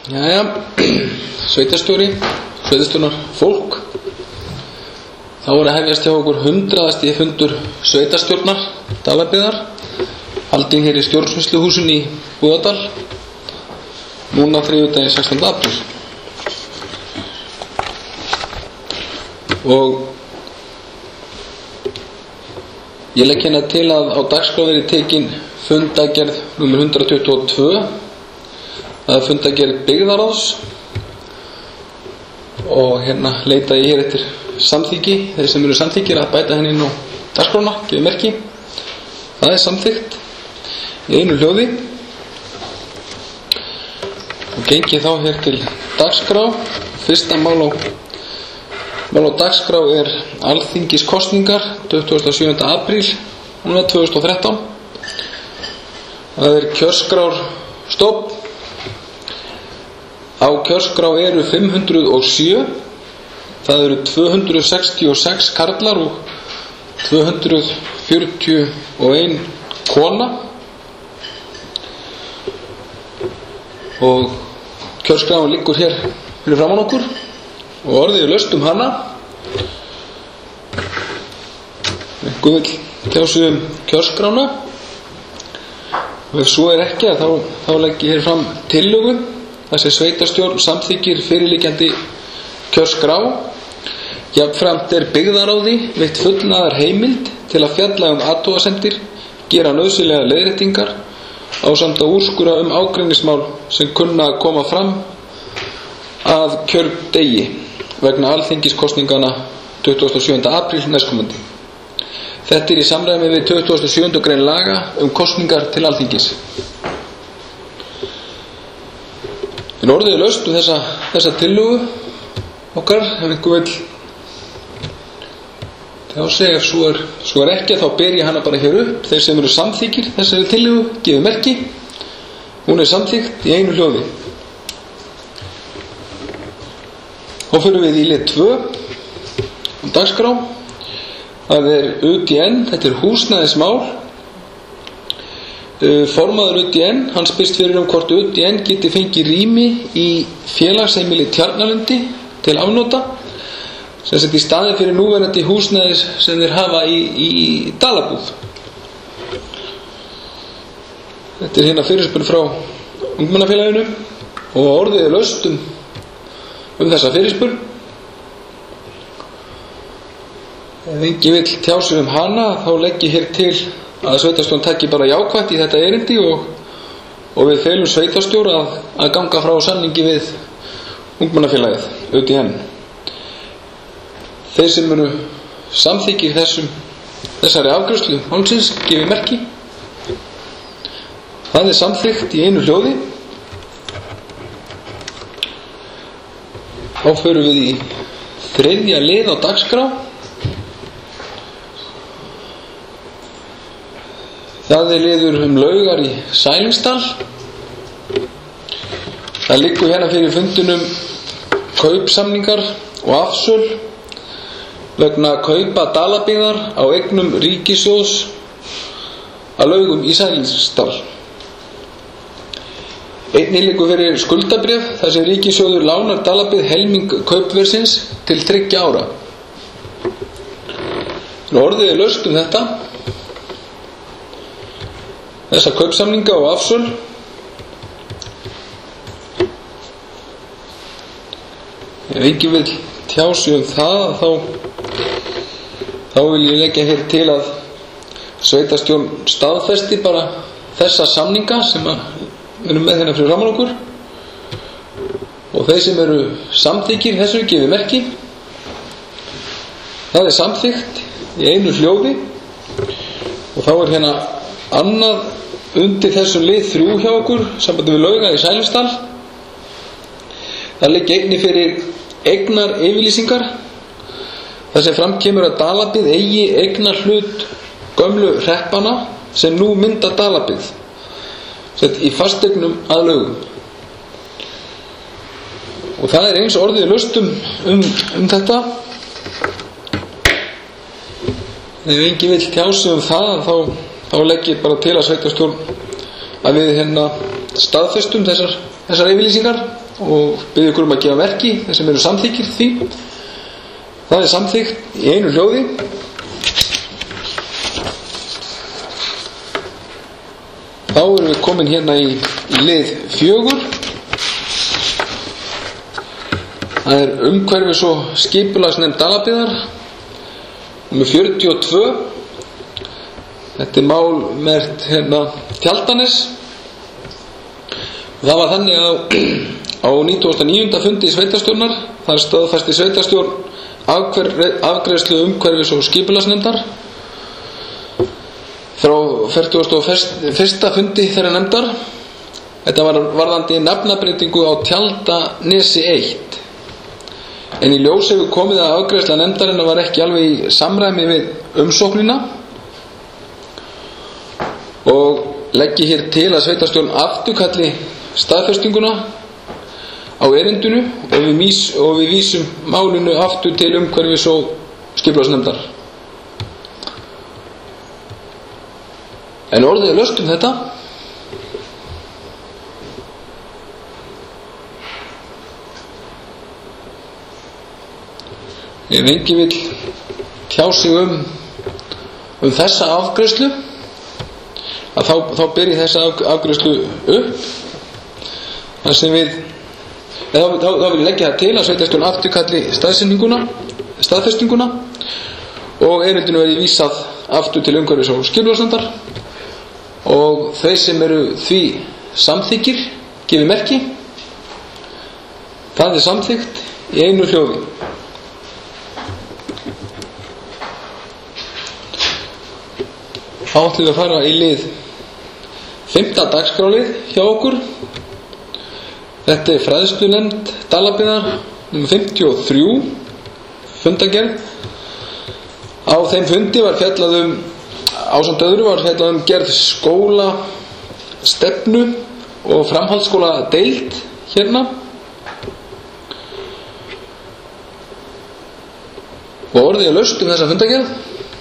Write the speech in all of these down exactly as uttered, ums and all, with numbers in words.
Jæja, sveitarstjóri, sveitarstjórnar fólk. Þá er að hefjast hjá okkur hundraðasti fundur sveitarstjórnar Dalabyggðar, haldinn hér í stjórnsýsluhúsinu í Búðardal, núna þriðjudaginn sextánda apríl. Og ég legg hérna til að á dagskrá verði tekin fundagerð númer hundrað tuttugu og tvö. Það er fundagerð byggðarráðs og hérna leita ég hér eftir samþykki, þeir sem eru samþykkir að bæta henni inn á dagskrána, gefið merki. Það er samþykkt í einu hljóði. Og gengi þá hér til dagskrá. Fyrsta mál á, mál á dagskrá er alþingiskosningar tuttugasta og sjöunda apríl núna tvö þúsund og þrettán. Það er kjörskrár stofn. Á kjörskrá eru fimm hundruð og sjö. Það eru tvö hundruð sextíu og sex karlar og tvö hundruð fjörutíu og ein kona. Og kjörskráin liggur hér fyrir framan okkur og orðið er laust um hana. Einhver vill tjá sig um kjörskrána. Og ef svo er ekki, þá, þá legg ég hér fram tillögu. Þessi sveitarstjórn samþykkir fyrirliggjandi kjörskrá. Jafnframt er byggðarráði veitt fullnaðar heimild til að fjalla um athugasemdir, gera nauðsynlegar leiðréttingar ásamt að úrskurða um ágreiningsmál sem kunna að koma fram að kjördegi vegna alþingiskosningana tuttugasta og sjöunda apríl næstkomandi. Þetta er í samræmi við tuttugasta og sjöundu grein laga um kosningar til alþingis. En orðið er laust um þessa, þessa tillögu okkar. Ef einhver vill þá segja, ef svo er, svo er ekki, þá ber ég hana bara hér upp. Þeir sem eru samþykkir þessari tillögu, gefið merki. Hún er samþykkt í einu hljóði. Þá fyrir við í lið tvö um dagskrá. Það er U D N, þetta er húsnæðismál. Formaður U D N, hann spyrst fyrir um hvort U D N geti fengið rými í félagsheimili Tjarnalundi til afnota, sem sett í staðinn fyrir núverandi húsnæðis sem þeir hafa í, í Dalabúð. Þetta er hérna fyrirspurn frá Ungmennafélaginu og orðið er laust um, um þessa fyrirspurn. Ef enginn vill tjá sig um hana, þá legg ég hér til að sveitarstjórn taki bara jákvætt í þetta erindi og, og við felum sveitarstjóra að, að ganga frá samningi við Ungmennafélagið, U D N. Þeir sem eru samþykkir þessum, þessari afgreiðslu málsins, gefið merki. Það er samþykkt í einu hljóði. Þá förum við í þriðja lið á dagskrá. Það er liður um laugar í Sælingsdal. Það liggur hérna fyrir fundinum kaupsamningar og afsöl vegna kaupa Dalabyggðar á eignum ríkissjóðs að laugum í Sælingsdal. Einnig liggur fyrir skuldabréf þar sem ríkissjóður lánar Dalabyggð helming kaupverðsins til þriggja ára. Orðið er laust um þetta. Þessa kaupsamninga og afsöl. Ef enginn vill tjá sig um það, þá, þá vil ég leggja hér til að sveitarstjórn staðfesti bara þessa samninga sem við erum með hérna fyrir framan okkur. Og þeir sem eru samþykkir þessu, gefið merki. Það er samþykkt í einu hljóði. Og þá er hérna annað undir þessum lið þrjú hjá okkur, sambandi við lauga í Sælingsdal. Það liggur einnig fyrir eignar yfirlýsingar þar sem fram kemur að Dalabyggð eigi eignar hlut gömlu hreppana sem nú mynda Dalabyggð sett í fasteignum að laugum. Og það er eins orðið laust um, um, um þetta. Ef enginn vill tjá sig um það, þá þá legg ég bara til að sveitarstjórn að við hérna staðfestum þessar, þessar yfirlýsingar og biðja ykkur um að gefa merki þeir sem eru samþykkir því. Það er samþykkt í einu hljóði. Þá erum við komin hérna í, í lið fjögur. Það er umhverfis- og skipulagsnefnd Dalabyggðar númer fjörutíu og tvö. Þetta er mál merkt hérna Tjaldanes. Það var þannig að á nítugasta og níunda fundi sveitarstjórnar þar staðfesti sveitarstjórn afgreiðslu umhverfis- og skipulagsnefndar frá fertugasta og fyrsta fundi þeirra nefndar. Þetta var varðandi nafnabreytingu á Tjaldanesi eitt. En í ljós hefur komið að afgreiðsla nefndarinnar var ekki alveg í samræmi við umsóknina og leggi hér til að sveitarstjórn afturkalli staðfestinguna á erindinu og við, mís, og við vísum málinu aftur til umhverfis- og skipulagsnefndar. En orðið er laust um þetta. Ef engi vill tjá sig um, um þessa afgreiðslu, að þá, þá byrji þessa afgreiðslu upp. Það sem við, þá, þá, þá vil ég leggja það til að sveitarstjórn afturkalli staðsendinguna, staðfestinguna og erindinu verði vísað aftur til umhverfis- og skipulagsnefndar og þeir sem eru því samþykkir gefi merki. Það er samþykkt í einu hljóði. Þá ætlum við að fara í lið fimmta dagskrálið hjá okkur. Þetta er fræðslunefnd Dalabyggðar númer fimmtíu og þrjú, fundagerð. Á þeim fundi var fjallað um, ásamt öðru var fjallað um gerð skóla, stefnu og framhaldsskóla deild hérna. Og orðið er laust um þessa fundagerð.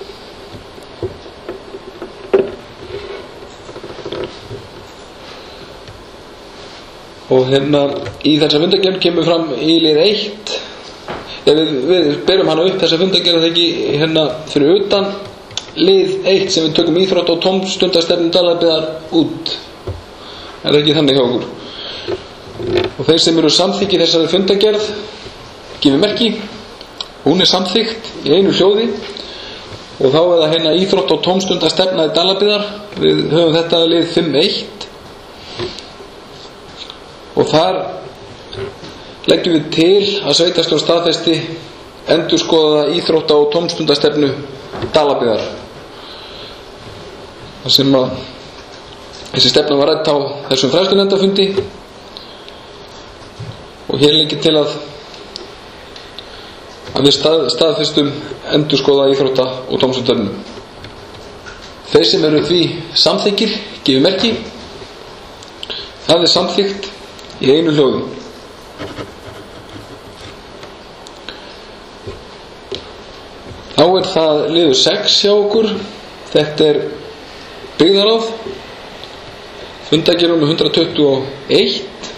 Og hérna í þessa fundagerð kemur fram í lið eitt. Við, við berum hana upp þessa fundagerð þegar ekki hérna fyrir utan lið eitt sem við tökum íþrótt og tómstundastefnu Dalabyggðar út. Það er ekki þannig hjá okkur. Og þeir sem eru samþykkir þessari fundagerð gefi merki. Hún er samþykkt í einu hljóði og þá er það hérna íþrótt og tómstundastefna Dalabyggðar. Við höfum þetta lið fimm eitt. Og þar leggjum við til að sveitarstjórn staðfesti endurskoðaða íþrótta- og tómstundastefnu Dalabyggðar. Það sem að þessi stefna var rædd á þessum fræðslunefndarfundi og hér liggur til að að við stað, staðfestum endurskoðaða íþrótta- og tómstundastefnu. Þeir sem eru því samþykkir gefi merki. Það er samþykkt í einu hljóði. Þá er það liður sex hjá okkur. Þetta er byggðaráð, fundagerð númer hundrað tuttugu og eitt.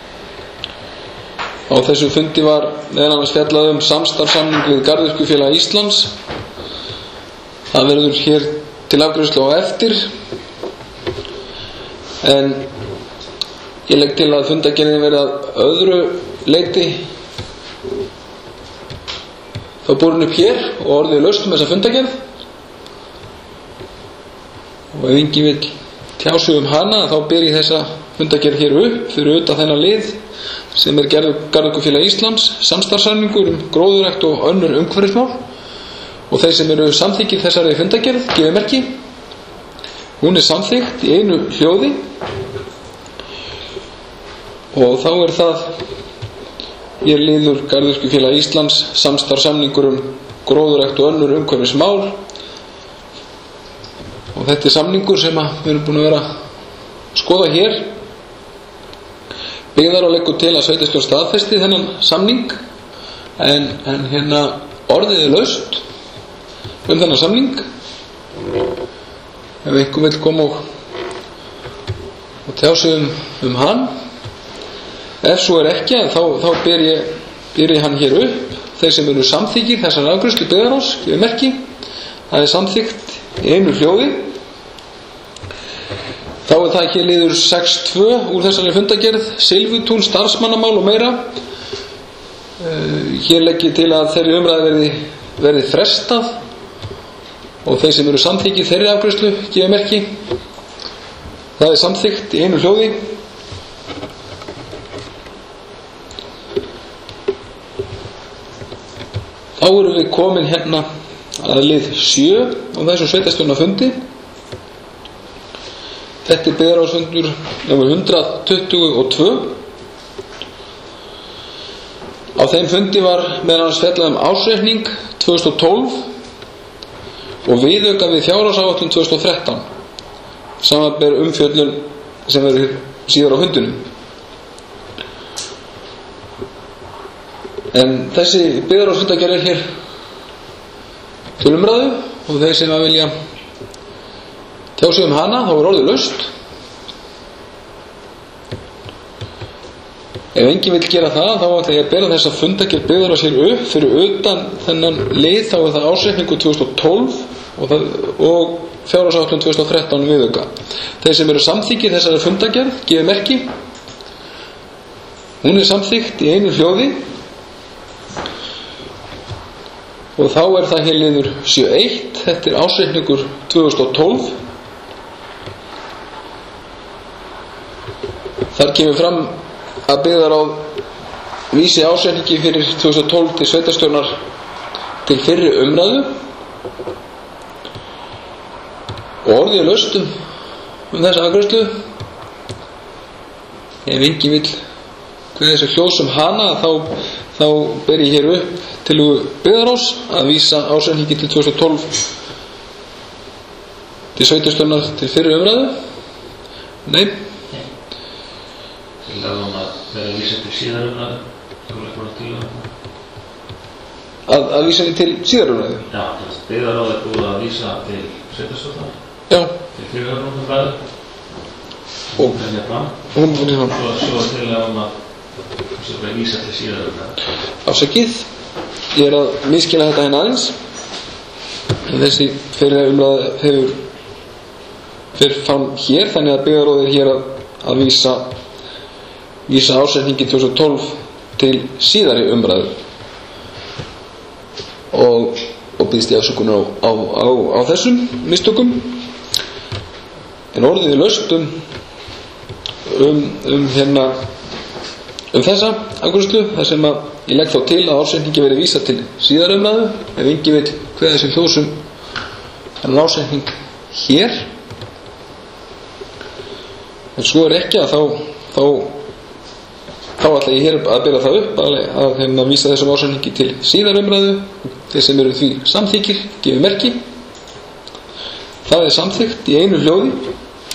Á þessu fundi var meðal annars fjallað um samstarfssamning við Garðyrkjufélag Íslands. Það verður hér til afgreiðslu á eftir. En ég legg til að fundagerðin verði að öðru leyti þá borin upp hér og orðið er laust um þessa fundagerð. Og ef enginn vill tjá sig um hana þá ber ég þessa fundagerð hér upp fyrir utan þennan lið sem er Garðyrkjufélag Íslands, samstarfssamningur um gróðurrækt og önnur umhverfismál. Og þeir sem eru samþykkir þessari fundagerð gefi merki. Hún er samþykkt í einu hljóði. Og þá er það ég liður Garðyrkjufélag Íslands, samstarfssamningur um gróðurrækt og önnur umhverfismál. Og þetta er samningur sem við erum búin að vera að skoða hér. Byggðar og leggur til að sveitarstjórn staðfesti þennan samning en, en hérna orðið er laust um þennan samning. Ef einhver vill koma og, og tjá sig um, um hann Ef svo er ekki, þá, þá ber ég, ber ég hann hér upp. Þeir sem eru samþykkir þessar afgreiðslu byggðarráðs, gefið merki. Það er samþykkt í einu hljóði. Þá er það hér liður sex tvö úr þessari fundagerð, Silfutún, starfsmannamál og meira. Hér legg ég til að þeirri umræðu verði, verði frestað og þeir sem eru samþykkir þeirri afgreiðslu, gefið merki. Það er samþykkt í einu hljóði. Þá erum við komin hérna að lið sjö á þessum sveitarstjórnarfundi. Þetta er byggðarráðsfundur númer hundrað tuttugu og tvö. Á þeim fundi var meðal annars fjallað um ársreikning tvö þúsund og tólf og viðauka við fjárhagsáætlun tvö þúsund og þrettán. Samanber umfjöllun sem verður síðar á fundinum. En þessi byggðarráðsfundagerð er hér til umræðu og þeir sem að vilja tjá sig um hana, þá er orðið laust. Ef enginn vill gera það, þá ætla ég að bera þessa fundagerð byggðarráðs hér upp fyrir utan þennan lið. Þá er það ársreikningur tvö þúsund og tólf og, það, og fjárhagsáætlun tvö þúsund og þrettán viðauka. Þeir sem eru samþykkir þessari fundagerð, gefið merki. Hún er samþykkt í einu hljóði. Og þá er það hér liður sjö eitt, þetta er ársreikningur tvö þúsund og tólf. Þar kemur fram að byggðarráð vísi ársreikningi fyrir tvö þúsund og tólf til sveitarstjórnar til fyrri umræðu. Og orðið er laust um, um þessa afgreiðslu. Ef enginn vill hvað þessi hljós um hana, þá, þá ber ég hér upp til byggðarráðs að vísa ársreikningi til tvö þúsund og tólf til sveitarstjórnar til fyrri umræðu. Nei. Til að hún að vera að vísa til síðar umræðu. Að, að vísa til síðar umræðu? Já, byggðarráð er búið að vísa til sveitarstjórnar. Já. Til fyrri umræðu. Og hún er fram. Hún er fram. Svo, svo til að hún að svo að vísa til síðar umræðu. Afsakið. Ég er að miskila þetta hérna aðeins. Þessi fyrir umræða hefur fyrir fram hér, þannig að byggðarráð er hér að, að vísa vísa ársreikningi tvö þúsund og tólf til síðari umræðu og, og býðst ég afsökunar á, á, á, á þessum mistökum. En orðið er laust um um, um hérna um þessa afgreiðslu, þar sem að ég legg þá til að ársreikningi verið vísað til síðar umræðu. Ef enginn vill kveða þessi hljóðsum þennan ársreikning hér, ef svo er ekki, að þá þá, þá ætla ég hér að bera það upp að, að hérna vísa þessum ársreikningi til síðar umræðu. Þeir sem eru því samþykir, gefið merki. Það er samþykkt í einu hljóði.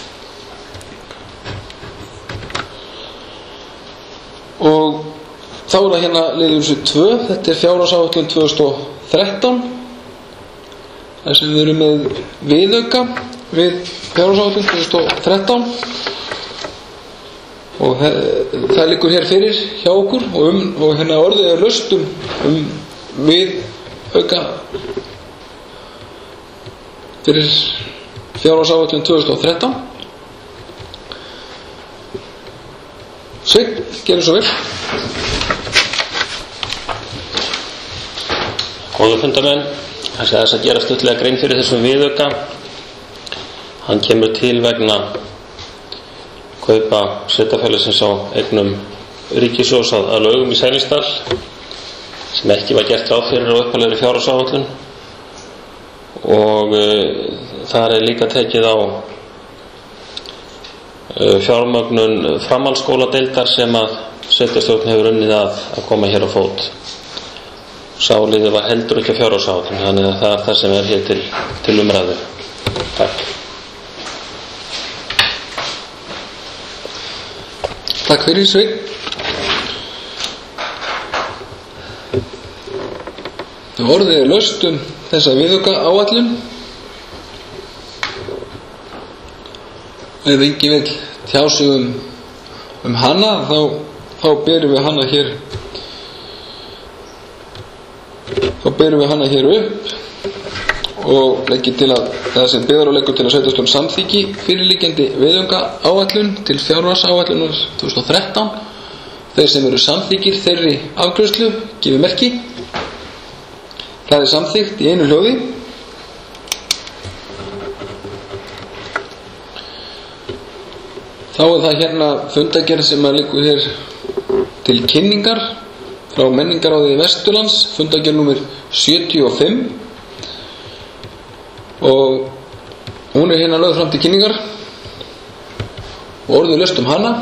Og þá er það hérna liður þessu tvö, þetta er fjárhagsáætlun tvö þúsund og þrettán. þar sem við erum með viðauka við fjárhagsáætlun tvö þúsund og þrettán og það liggur hér fyrir hjá okkur og, um, og hérna orðið er laust um, um viðauka fyrir fjárhagsáætlun tvö þúsund og þrettán. Sveinn, gerum svo vel. Góðu fundamenn, það sé þess að gera stuttlega grein fyrir þessum viðauka. Hann kemur til vegna kaupa sveitarfélagsins á eignum ríkissjóðs að, að lögum í Sælingsdal sem ekki var gert ráð fyrir á upphaflegri fjárhagsáætlun og uh, þar er líka tekið á uh, fjármögnun framhaldsskóladeildar sem að sveitarstjórn hefur unnið að að koma hér á fót. Sáliði var heldur ekki að fjárhagsáætlun, þannig að það er það sem er hér til, til umræðu. Takk. Takk fyrir, Sveinn. Orðið er laust um þessa viðauka áætlun. Ef enginn vill tjá sig um, um hana, þá, þá þá berum við hana hér þá berum við hana hér upp og leggjum til að það sem byggðar og leggur til að sveitarstjórn samþykki fyrirliggjandi viðauka áætlun til fjárhagsáætlunar tvö þúsund og þrettán. Þeir sem eru samþykkir þeirri afgreiðslu gefi merki. Það er samþykkt í einu hljóði. Þá er það hérna fundargerð sem að liggur hér til kynningar frá Menningarráði Vesturlands, fundargerð númer sjötíu og fimm, og hún er hérna lögð fram til kynningar og orðið laust um hana.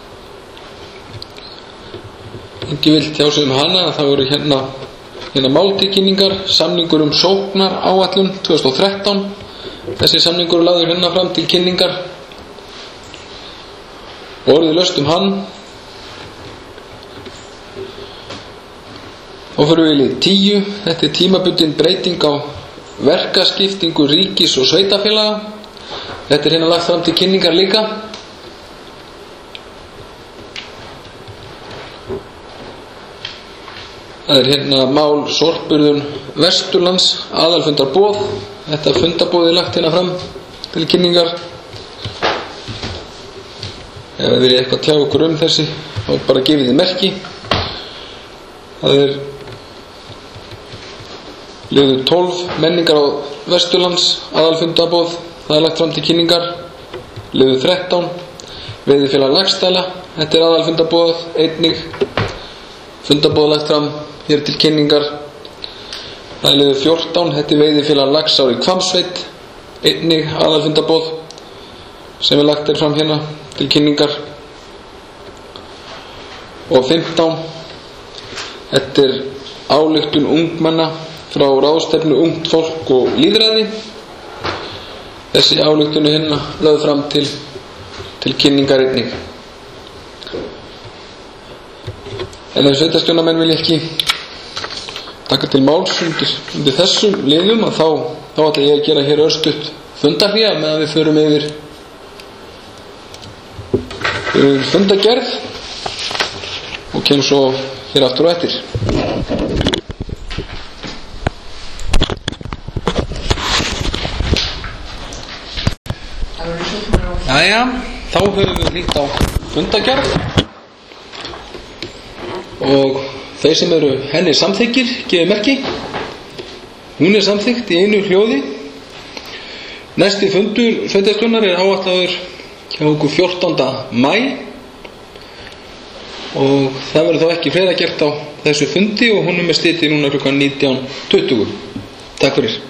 Engi vill tjá sig um hana. Það voru hérna hérna máltilkynningar, samningur um sóknar áætlun tvö þúsund og þrettán. Þessi samningur er lagður hérna fram til kynningar og orðið laust um hann. Og fyrir við í lið tíu. Þetta er tímabundin breyting á verkaskiptingu ríkis og sveitafélaga. Þetta er hérna lagt fram til kynningar líka. Það er hérna mál Sorpurðun Vesturlands, aðalfundarboð. Þetta fundarboð er lagt hérna fram til kynningar. Ef þið viljið eitthvað tjá okkur um þessi, þá bara gefið þið merki. Það er liður tólf, menningar á Vesturlands, aðalfundarboð. Það er lagt fram til kynningar. Liður þrettán, veiðifélag Laxdæla. Þetta er aðalfundarboð, einnig fundarboð lagt fram hér til kynningar. Það er liður fjórtán, þetta er veiðifélag Laxár í Hvammsveit, einnig aðalfundarboð sem er lagt er fram hérna til kynningar. Og fimmtán, þetta er ályktun ungmenna frá ráðstefnu Ungt fólk og lýðræði. Þessi ályktun er hérna lögð fram til, til kynningar einnig. En ef sveitarstjórnarmenn vilja ekki taka til máls undir, undir þessum liðum, að þá, þá ætla ég að gera hér örstutt fundarhlé meðan við förum yfir, yfir fundargerð og kemur svo hér aftur og eftir. Jæja, þá höfum við hlýtt á fundargerð og þeir sem eru henni samþykkir gefi merki. Hún er samþykkt í einu hljóði. Næsti fundur sveitarstjórnar er áætlaður hjá okkur fjórtánda maí og það verður þá ekki fleira gert á þessu fundi og honum er slitið núna klukkan nítján tuttugu. Takk fyrir.